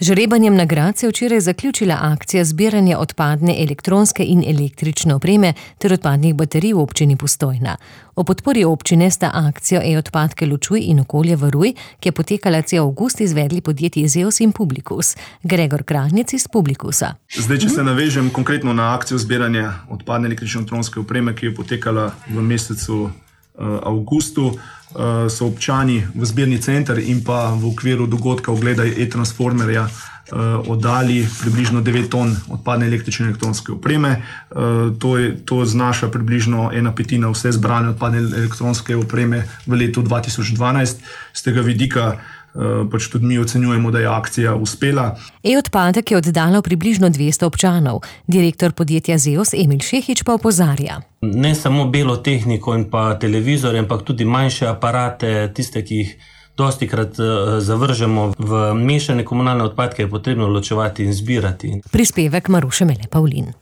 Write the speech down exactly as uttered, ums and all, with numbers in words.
Žrebanjem nagrad se je včeraj zaključila akcija zbiranja odpadne elektronske in električne opreme ter odpadnih baterij v občini Postojna. O podpori občine sta akcijo E-odpadke ločuj in okolje varuj, ki je potekala cel avgust, izvedli podjetji Zeus in Publikus. Gregor Kranjec iz Publikusa. Zdaj, če se navežem konkretno na akcijo zbiranja odpadne električne elektronske opreme, ki je potekala v mesecu avgustu, so občani v zbirni center in pa v okviru dogodka Ogledaj e-transformerja oddali približno devet ton odpadne električne elektronske opreme. To, je, to znaša približno ena petina vse zbrane odpadne elektronske opreme v letu dva tisoč dvanajst. Z tega vidika pač tudi mi ocenjujemo, da je akcija uspela. E-odpadek je oddalo približno dvesto občanov. Direktor podjetja Zeus Emil Šehič pa opozarja. Ne samo belo tehniko in pa televizor, ampak tudi manjše aparate, tiste, ki jih dostikrat zavržemo v mešane komunalne odpadke, je potrebno ločevati in zbirati. Prispevek Maruše Mele Pavlin.